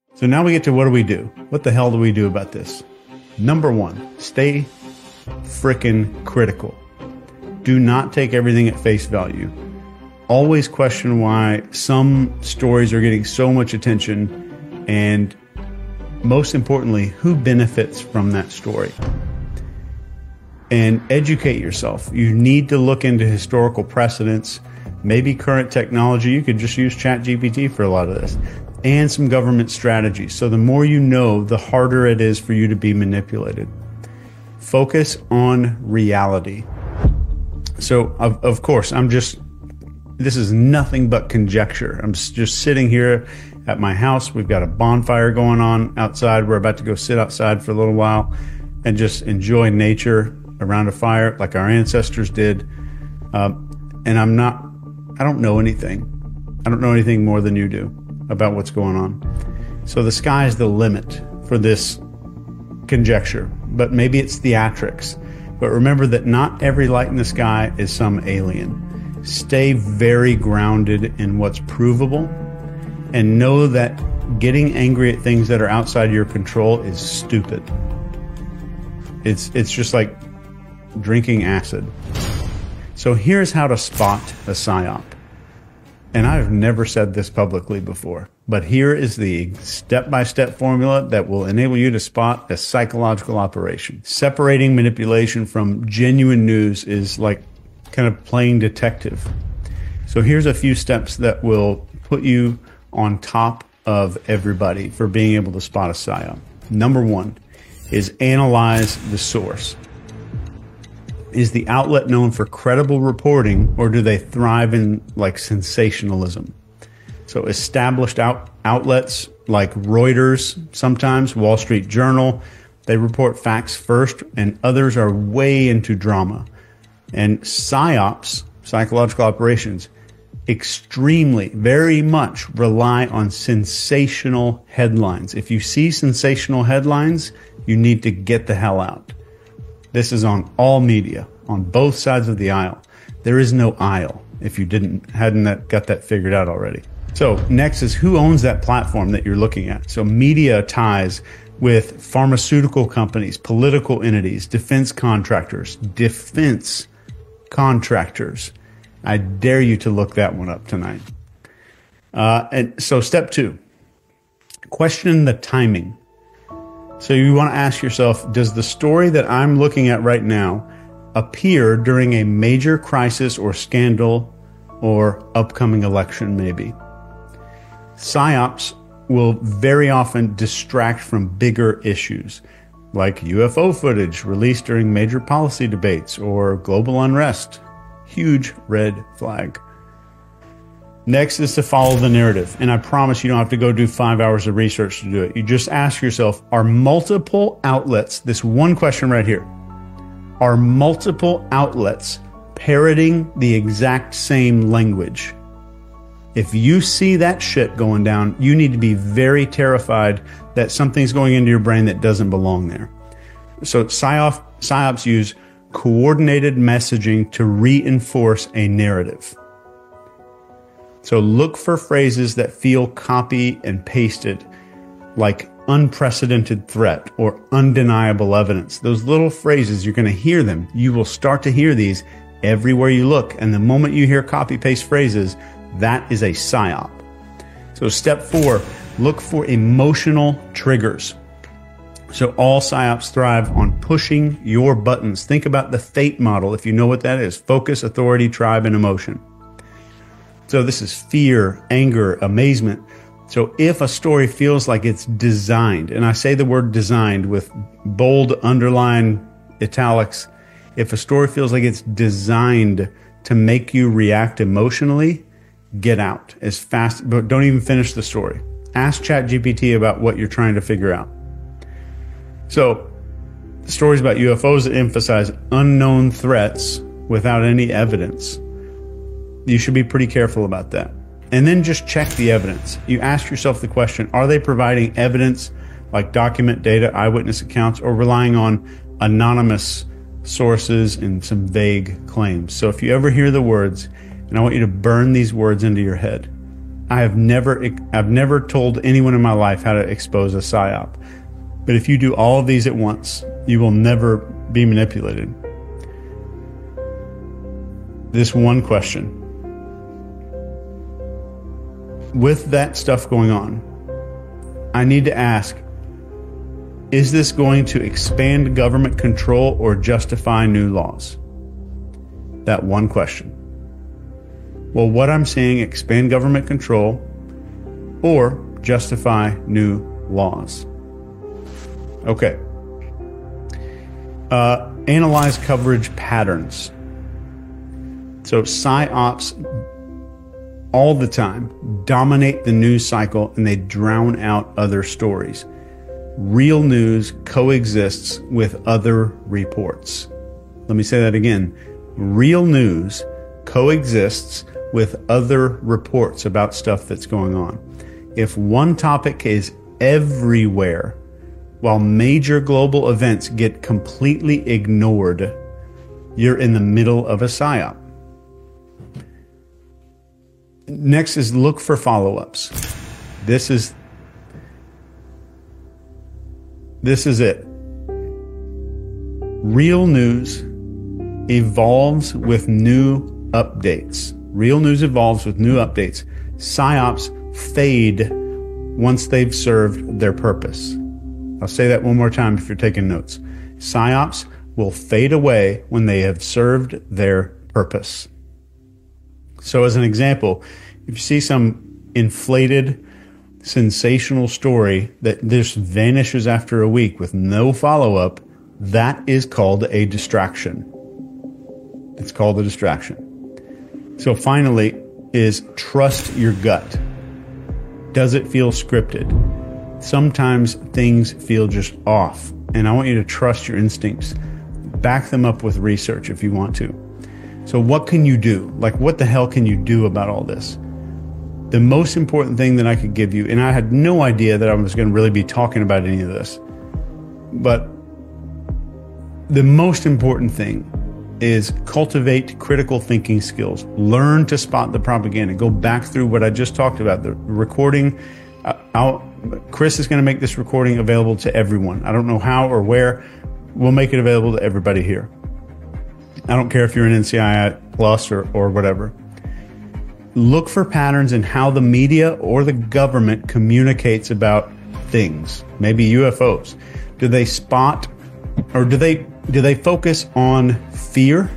So now we get to what do we do? What the hell do we do about this? Number one, stay frickin' critical. Do not take everything at face value. Always question why some stories are getting so much attention, and most importantly, who benefits from that story. And educate yourself. You need to look into historical precedents, maybe current technology. You could just use ChatGPT for a lot of this, and some government strategies. So the more you know, the harder it is for you to be manipulated. Focus on reality. So, of course, this is nothing but conjecture. I'm just sitting here at my house. We've got a bonfire going on outside. We're about to go sit outside for a little while and just enjoy nature around a fire like our ancestors did. And I don't know anything. I don't know anything more than you do about what's going on. So the sky is the limit for this conjecture, but maybe it's theatrics. But remember that not every light in the sky is some alien. Stay very grounded in what's provable, and know that getting angry at things that are outside your control is stupid. It's just like drinking acid. So here's how to spot a psyop. And I've never said this publicly before, but here is the step-by-step formula that will enable you to spot a psychological operation. Separating manipulation from genuine news is like kind of playing detective. So here's a few steps that will put you on top of everybody for being able to spot a psyop. Number one is analyze the source. Is the outlet known for credible reporting, or do they thrive in like sensationalism? So established outlets like Reuters, sometimes Wall Street Journal, they report facts first, and others are way into drama. And psyops, psychological operations, extremely, very much rely on sensational headlines. If you see sensational headlines, you need to get the hell out. This is on all media, on both sides of the aisle. There is no aisle if you hadn't got that figured out already. So next is who owns that platform that you're looking at. So media ties with pharmaceutical companies, political entities, defense contractors. I dare you to look that one up tonight. And so step two, question the timing. So you want to ask yourself, does the story that I'm looking at right now appear during a major crisis or scandal or upcoming election maybe? Psyops will very often distract from bigger issues like UFO footage released during major policy debates or global unrest. Huge red flag. Next is to follow the narrative. And I promise you don't have to go do 5 hours of research to do it. You just ask yourself, are multiple outlets, this one question right here, are multiple outlets parroting the exact same language? If you see that shit going down, you need to be very terrified that something's going into your brain that doesn't belong there. So psyops use coordinated messaging to reinforce a narrative. So look for phrases that feel copy and pasted, like unprecedented threat or undeniable evidence. Those little phrases, you're going to hear them. You will start to hear these everywhere you look. And the moment you hear copy-paste phrases, that is a psyop. So step 4, look for emotional triggers. So all psyops thrive on pushing your buttons. Think about the FATE model, if you know what that is. Focus, authority, tribe, and emotion. So this is fear, anger, amazement. So if a story feels like it's designed, and I say the word designed with bold, underline, italics, if a story feels like it's designed to make you react emotionally, get out as fast, but don't even finish the story. Ask ChatGPT about what you're trying to figure out. So stories about UFOs that emphasize unknown threats without any evidence, you should be pretty careful about that. And then just check the evidence. You ask yourself the question, are they providing evidence like document data, eyewitness accounts, or relying on anonymous sources and some vague claims? So if you ever hear the words, and I want you to burn these words into your head, I've never told anyone in my life how to expose a psyop. But if you do all of these at once, you will never be manipulated. This one question. With that stuff going on, I need to ask, is this going to expand government control or justify new laws? That one question. Will what I'm saying expand government control or justify new laws? Okay. Analyze coverage patterns. So psyops all the time dominate the news cycle and they drown out other stories. Real news coexists with other reports. Let me say that again. Real news coexists with other reports about stuff that's going on. If one topic is everywhere, while major global events get completely ignored, you're in the middle of a psyop. Next is look for follow-ups. This is it. Real news evolves with new updates. Real news evolves with new updates. Psyops fade once they've served their purpose. I'll say that one more time if you're taking notes. Psyops will fade away when they have served their purpose. So as an example, if you see some inflated, sensational story that just vanishes after a week with no follow-up, that is called a distraction. It's called a distraction. So finally is trust your gut. Does it feel scripted? Sometimes things feel just off, and I want you to trust your instincts. Back them up with research if you want to. So what can you do? Like, what the hell can you do about all this? The most important thing that I could give you, and I had no idea that I was going to really be talking about any of this, but the most important thing is cultivate critical thinking skills. Learn to spot the propaganda. Go back through what I just talked about, the recording. Chris is going to make this recording available to everyone. I don't know how or where. We'll make it available to everybody here. I don't care if you're an NCII plus or whatever. Look for patterns in how the media or the government communicates about things, maybe UFOs. Do they spot or do they focus on fear?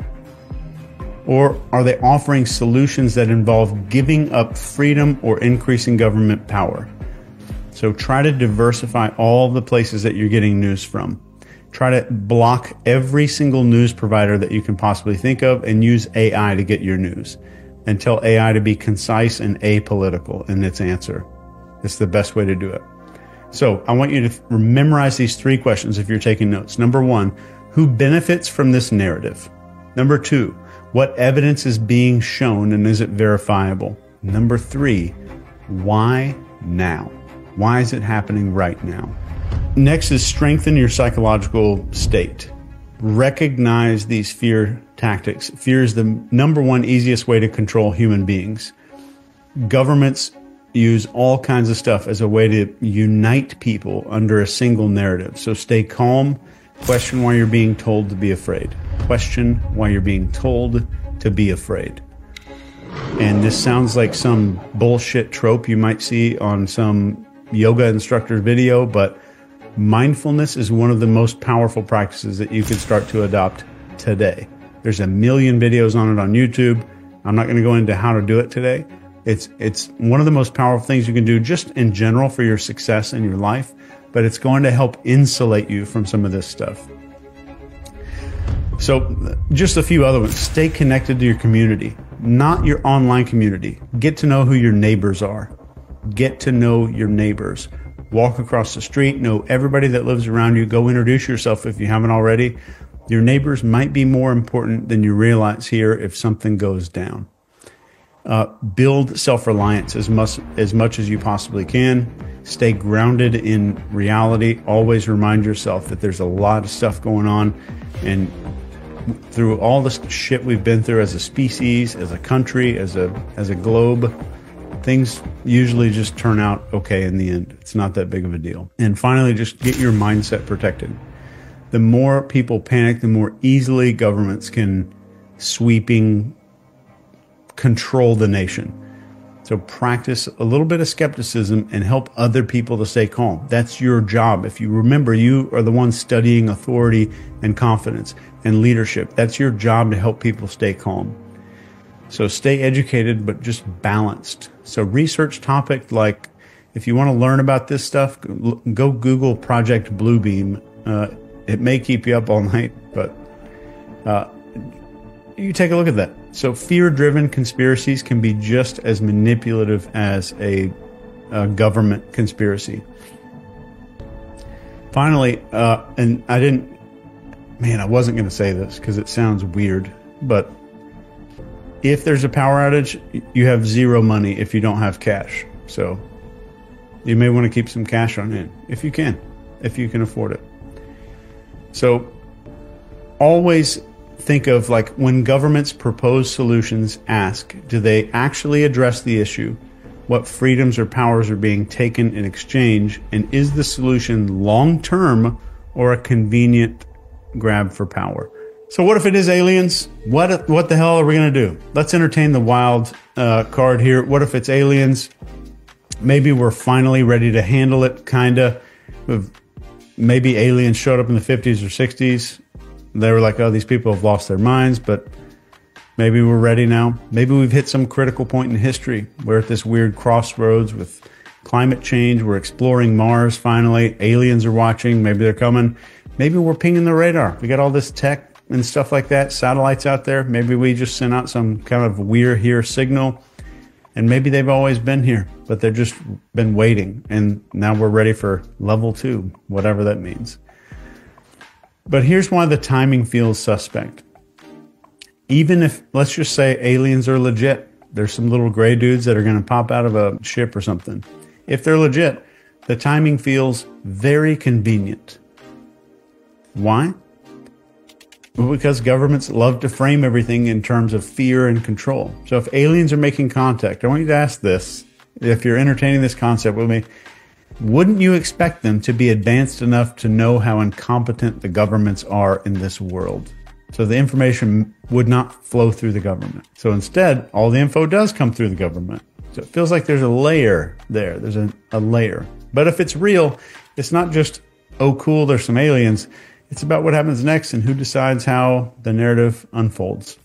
Or are they offering solutions that involve giving up freedom or increasing government power? So try to diversify all the places that you're getting news from. Try to block every single news provider that you can possibly think of and use AI to get your news. And tell AI to be concise and apolitical in its answer. It's the best way to do it. So I want you to memorize these 3 questions if you're taking notes. Number 1, who benefits from this narrative? Number 2, what evidence is being shown and is it verifiable? Number 3, why now? Why is it happening right now? Next is strengthen your psychological state. Recognize these fear tactics. Fear is the number 1 easiest way to control human beings. Governments use all kinds of stuff as a way to unite people under a single narrative. So stay calm. Question why you're being told to be afraid. Question why you're being told to be afraid. And this sounds like some bullshit trope you might see on some yoga instructor video, but mindfulness is one of the most powerful practices that you can start to adopt today. There's a million videos on it on YouTube. I'm not going to go into how to do it today. It's one of the most powerful things you can do just in general for your success in your life, but it's going to help insulate you from some of this stuff. So just a few other ones. Stay connected to your community, not your online community. Get to know who your neighbors are. Get to know your neighbors. Walk across the street, know everybody that lives around you. Go introduce yourself if you haven't already. Your neighbors might be more important than you realize here if something goes down. Build self-reliance as much as you possibly can. Stay grounded in reality. Always remind yourself that there's a lot of stuff going on. And through all the shit we've been through as a species, as a country, as a globe, things usually just turn out okay in the end. It's not that big of a deal. And finally, just get your mindset protected. The more people panic, the more easily governments can sweeping control the nation. So practice a little bit of skepticism and help other people to stay calm. That's your job. If you remember, you are the one studying authority and confidence and leadership. That's your job, to help people stay calm. So stay educated, but just balanced. So research topic, like if you want to learn about this stuff, go Google Project Bluebeam. It may keep you up all night, but you take a look at that. So fear-driven conspiracies can be just as manipulative as a government conspiracy. Finally, and I wasn't going to say this because it sounds weird, but if there's a power outage, you have zero money if you don't have cash. So you may want to keep some cash on hand if you can afford it. So always think of, like, when governments propose solutions, ask, do they actually address the issue? What freedoms or powers are being taken in exchange? And is the solution long-term or a convenient grab for power? So what if it is aliens? What the hell are we going to do? Let's entertain the wild card here. What if it's aliens? Maybe we're finally ready to handle it, kind of. Maybe aliens showed up in the 50s or 60s. They were like, oh, these people have lost their minds, but maybe we're ready now. Maybe we've hit some critical point in history. We're at this weird crossroads with climate change. We're exploring Mars finally. Aliens are watching. Maybe they're coming. Maybe we're pinging the radar. We got all this tech and stuff like that, satellites out there. Maybe we just sent out some kind of we're here signal, and maybe they've always been here, but they've just been waiting, and now we're ready for level 2, whatever that means. But here's why the timing feels suspect. Even if, let's just say, aliens are legit, there's some little gray dudes that are going to pop out of a ship or something. If they're legit, the timing feels very convenient. Why? Well, because governments love to frame everything in terms of fear and control. So if aliens are making contact, I want you to ask this, if you're entertaining this concept with me, wouldn't you expect them to be advanced enough to know how incompetent the governments are in this world? So the information would not flow through the government. So instead, all the info does come through the government. So it feels like there's a layer there. There's a layer. But if it's real, it's not just, oh, cool, there's some aliens. It's about what happens next and who decides how the narrative unfolds.